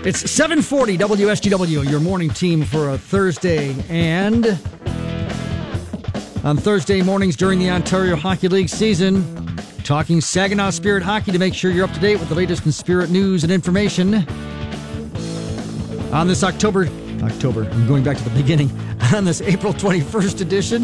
It's 7:40 WSGW, your morning team for a Thursday. And on Thursday mornings during the Ontario Hockey League season, talking Saginaw Spirit hockey to make sure you're up to date with the latest in Spirit news and information. On this October, I'm going back to the beginning, on this April 21st edition,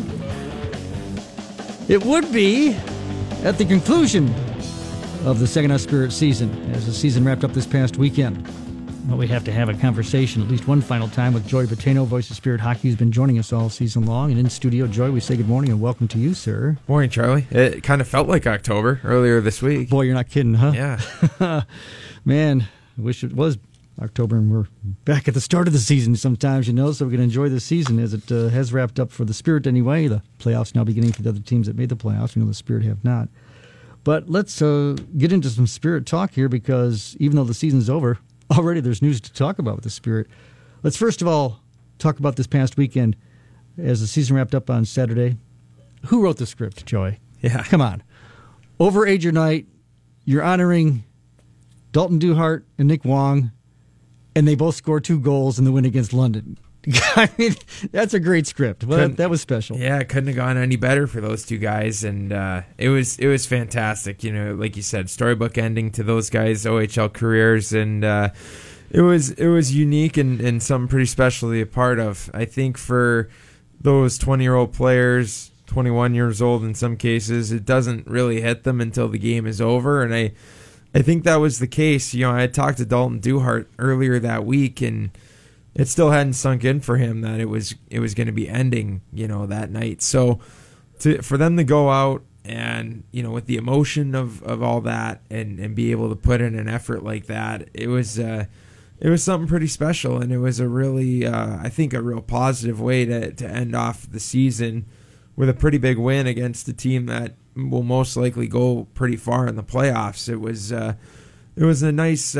it would be at the conclusion of the Saginaw Spirit season, as the season wrapped up this past weekend. Well, we have to have a conversation at least one final time with Joey Votano, Voice of Spirit Hockey, who's been joining us all season long. And in studio, Joey, we say good morning and welcome to you, sir. Morning, Charlie. It kind of felt like October earlier this week. Boy, you're not kidding, huh? Yeah. Man, I wish it was October and we're back at the start of the season sometimes, so we can enjoy the season as it has wrapped up for the Spirit anyway. The playoffs now beginning for the other teams that made the playoffs. We know the Spirit have not. But let's get into some Spirit talk here, because even though the season's over, already there's news to talk about with the Spirit. Let's first of all talk about this past weekend as the season wrapped up on Saturday. Who wrote the script, Joey? Yeah. Come on. Overage your night. You're honoring Dalton Duhart and Nick Wong, and they both scored 2 goals in the win against London. I mean, that's a great script. Well, that was special. Yeah, it couldn't have gone any better for those two guys, and it was fantastic. Like you said, storybook ending to those guys' OHL careers, and it was unique and something pretty special to be a part of. I think for those 20-year-old players, 21 years old in some cases, it doesn't really hit them until the game is over, and I think that was the case. I had talked to Dalton Duhart earlier that week, and it still hadn't sunk in for him that it was going to be ending, that night. So for them to go out and, with the emotion of all that and be able to put in an effort like that, it was something pretty special. And it was a really, I think, a real positive way to end off the season with a pretty big win against a team that will most likely go pretty far in the playoffs. It was a nice,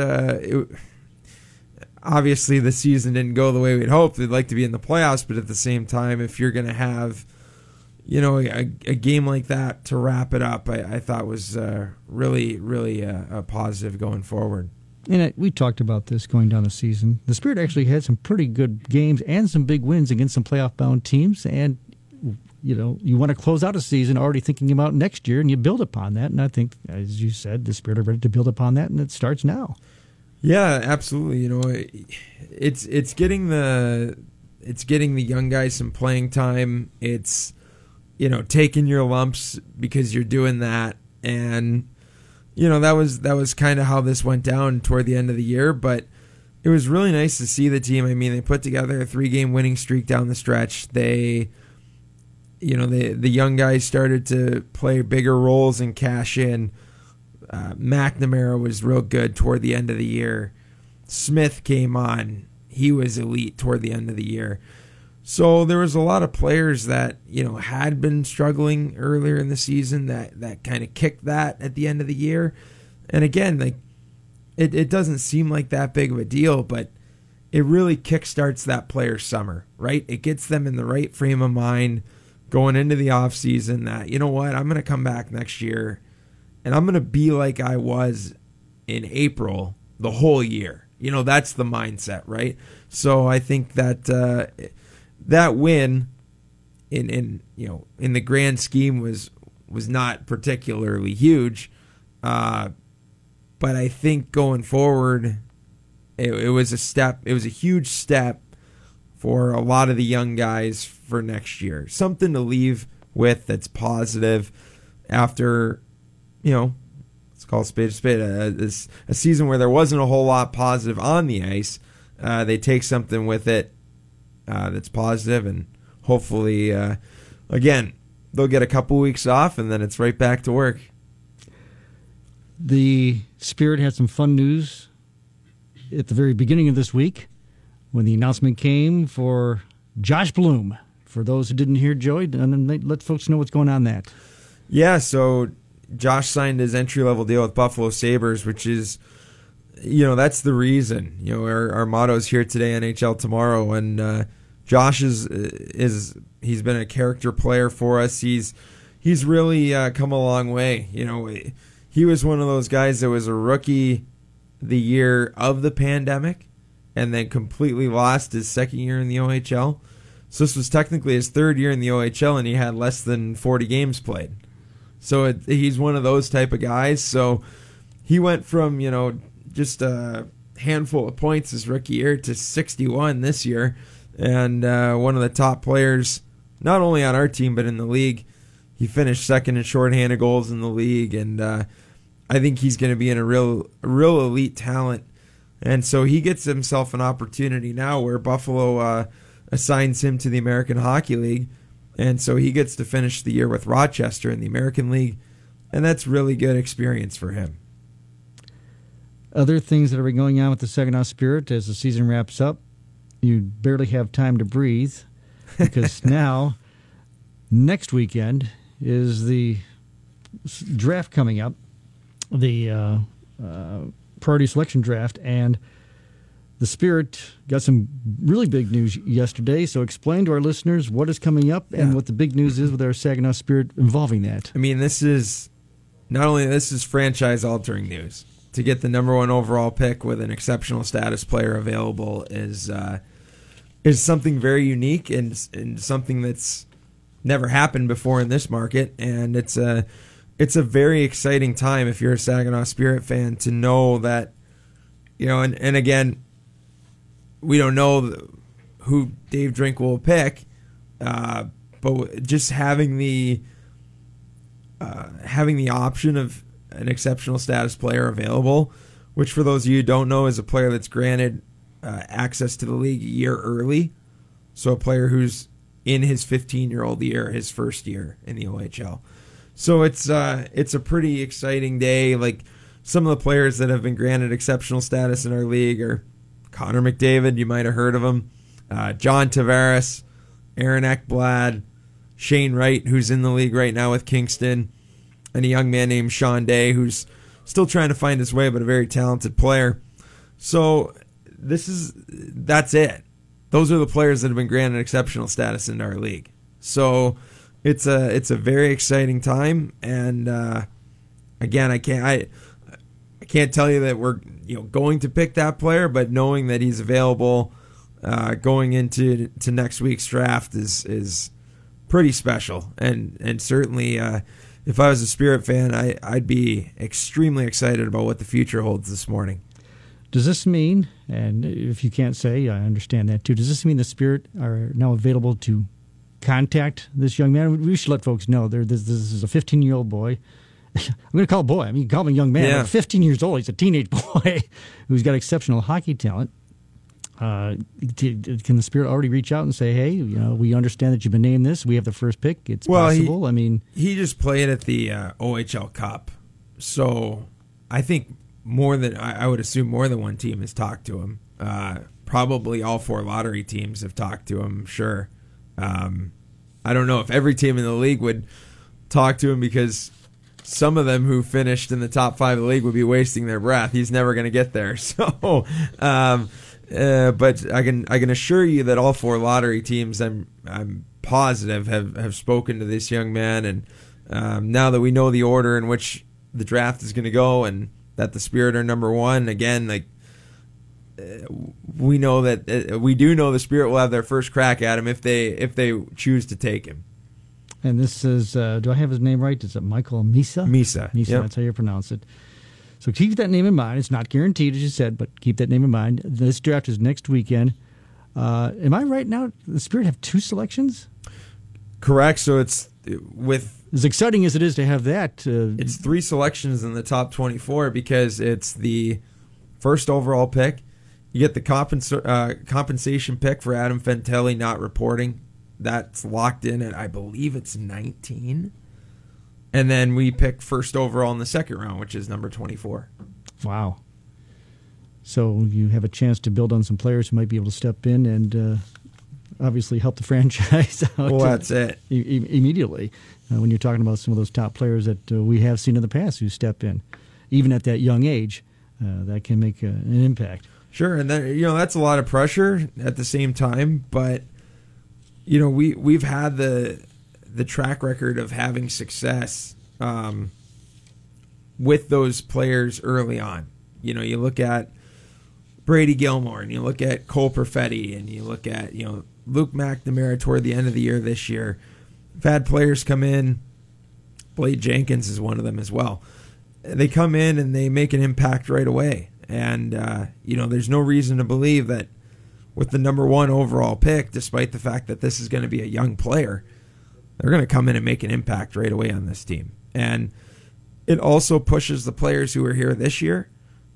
obviously, the season didn't go the way we'd hoped. We'd like to be in the playoffs, but at the same time, if you're going to have, a game like that to wrap it up, I thought was really, really a positive going forward. And we talked about this going down the season. The Spirit actually had some pretty good games and some big wins against some playoff-bound teams, and you want to close out a season already thinking about next year, and you build upon that. And I think, as you said, the Spirit are ready to build upon that, and it starts now. Yeah, absolutely. It's getting the young guys some playing time. It's taking your lumps because you're doing that, and that was kind of how this went down toward the end of the year. But it was really nice to see the team. I mean, they put together a 3-game winning streak down the stretch. The young guys started to play bigger roles and cash in. McNamara was real good toward the end of the year. Smith came on. He was elite toward the end of the year. So there was a lot of players that, had been struggling earlier in the season that kind of kicked that at the end of the year. And again, it doesn't seem like that big of a deal, but it really kickstarts that player's summer, right? It gets them in the right frame of mind going into the offseason that, I'm going to come back next year and I'm going to be like I was in April the whole year. That's the mindset, right? So I think that that win in the grand scheme was not particularly huge. But I think going forward, it was a step. It was a huge step for a lot of the young guys for next year. Something to leave with that's positive after, let's call a spade a spade, a season where there wasn't a whole lot positive on the ice. They take something with it that's positive, and hopefully, again, they'll get a couple weeks off, and then it's right back to work. The Spirit had some fun news at the very beginning of this week when the announcement came for Josh Bloom. For those who didn't hear Joey, and let folks know what's going on that. Yeah, so Josh signed his entry-level deal with Buffalo Sabres, which is, that's the reason. Our motto is here today, NHL tomorrow, and Josh he's been a character player for us. He's really come a long way. He was one of those guys that was a rookie the year of the pandemic, and then completely lost his second year in the OHL. So this was technically his third year in the OHL, and he had less than 40 games played. So he's one of those type of guys. So he went from, just a handful of points his rookie year to 61 this year, and one of the top players, not only on our team but in the league. He finished second in shorthanded goals in the league, and I think he's going to be in a real elite talent. And so he gets himself an opportunity now where Buffalo assigns him to the American Hockey League, and so he gets to finish the year with Rochester in the American League, and that's really good experience for him. Other things that are going on with the Saginaw Spirit as the season wraps up, you barely have time to breathe, because now, next weekend, is the draft coming up, the priority selection draft, and the Spirit got some really big news yesterday. So explain to our listeners what is coming up and what the big news is with our Saginaw Spirit involving that. I mean, this is franchise-altering news. To get the number one overall pick with an exceptional status player available is something very unique and something that's never happened before in this market, and it's a very exciting time if you're a Saginaw Spirit fan to know that, and again, we don't know who Dave Drink will pick, but just having the option of an exceptional status player available, which for those of you who don't know is a player that's granted access to the league a year early, so a player who's in his 15-year-old year, his first year in the OHL. So it's a pretty exciting day. Like, some of the players that have been granted exceptional status in our league are Connor McDavid, you might have heard of him, John Tavares, Aaron Ekblad, Shane Wright, who's in the league right now with Kingston, and a young man named Sean Day, who's still trying to find his way, but a very talented player. So that's it. Those are the players that have been granted exceptional status in our league. So it's a very exciting time, and again, I can't tell you that we're going to pick that player, but knowing that he's available going into next week's draft is pretty special, and certainly if I was a Spirit fan, I'd be extremely excited about what the future holds this morning. Does this mean, and if you can't say, I understand that too, does this mean the Spirit are now available to contact this young man? We should let folks know this is a 15-year-old boy. I'm going to call him boy. I mean, you can call him a young man. Yeah. But 15 years old, he's a teenage boy who's got exceptional hockey talent. Can the Spirit already reach out and say, hey, we understand that you've been named this. We have the first pick. It's possible. He just played at the OHL Cup. So I think I would assume more than one team has talked to him. Probably all four lottery teams have talked to him, sure. I don't know if every team in the league would talk to him, because some of them who finished in the top 5 of the league would be wasting their breath. He's never going to get there. So, but I can assure you that all 4 lottery teams, I'm positive, have spoken to this young man. And now that we know the order in which the draft is going to go, and that the Spirit are number 1, again, we know that we do know the Spirit will have their first crack at him if they choose to take him. And this is, do I have his name right? Is it Michael Misa? Misa, yep. That's how you pronounce it. So keep that name in mind. It's not guaranteed, as you said, but keep that name in mind. This draft is next weekend. Am I right now? The Spirit have 2 selections? Correct. So it's as exciting as it is to have that. It's 3 selections in the top 24, because it's the first overall pick. You get the compensation pick for Adam Fantelli not reporting. That's locked in at, I believe it's 19. And then we pick first overall in the second round, which is number 24. Wow. So you have a chance to build on some players who might be able to step in and obviously help the franchise out. Well, that's it. Immediately. When you're talking about some of those top players that we have seen in the past who step in, even at that young age, that can make an impact. Sure, and then, that's a lot of pressure at the same time, but we've had the track record of having success with those players early on. You look at Brady Gilmore, and you look at Cole Perfetti, and you look at Luke McNamara toward the end of the year this year. I've had players come in. Blade Jenkins is one of them as well. They come in and they make an impact right away. And, there's no reason to believe that with the number 1 overall pick, despite the fact that this is going to be a young player, they're going to come in and make an impact right away on this team. And it also pushes the players who are here this year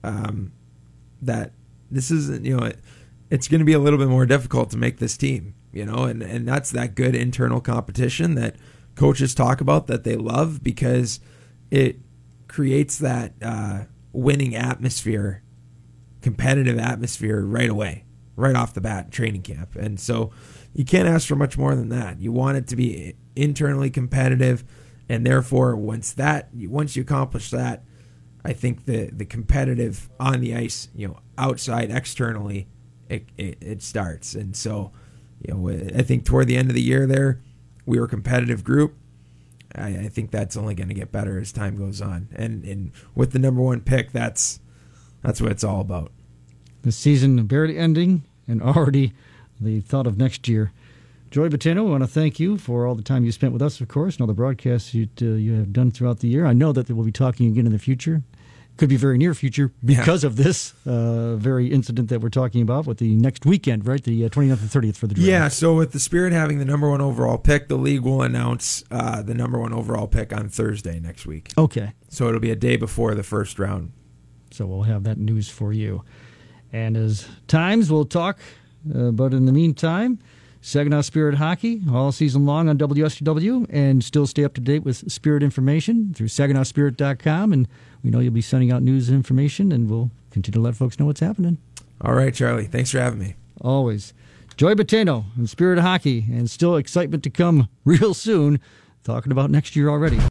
that this isn't, it's going to be a little bit more difficult to make this team, and that's that good internal competition that coaches talk about that they love, because it creates that winning atmosphere, competitive atmosphere right away, right off the bat in training camp. And so you can't ask for much more than that. You want it to be internally competitive, and therefore once you accomplish that, I think the competitive on the ice, outside, externally, it starts. And so, I think toward the end of the year there, we were a competitive group. I think that's only going to get better as time goes on. And with the number 1 pick, that's what it's all about. The season barely ending, and already the thought of next year. Joey Botteno, I want to thank you for all the time you spent with us, of course, and all the broadcasts you have done throughout the year. I know that we'll be talking again in the future. Could be very near future because of this very incident that we're talking about with the next weekend, right? The 29th and 30th for the draft. Yeah, so with the Spirit having the number 1 overall pick, the league will announce the number 1 overall pick on Thursday next week. Okay. So it'll be a day before the first round. So we'll have that news for you. And as times, we'll talk, but in the meantime, Saginaw Spirit Hockey all season long on WSTW, and still stay up to date with Spirit information through SaginawSpirit.com. And we know you'll be sending out news and information, and we'll continue to let folks know what's happening. All right, Charlie. Thanks for having me. Always. Joey Botteno and Spirit Hockey, and still excitement to come real soon, talking about next year already.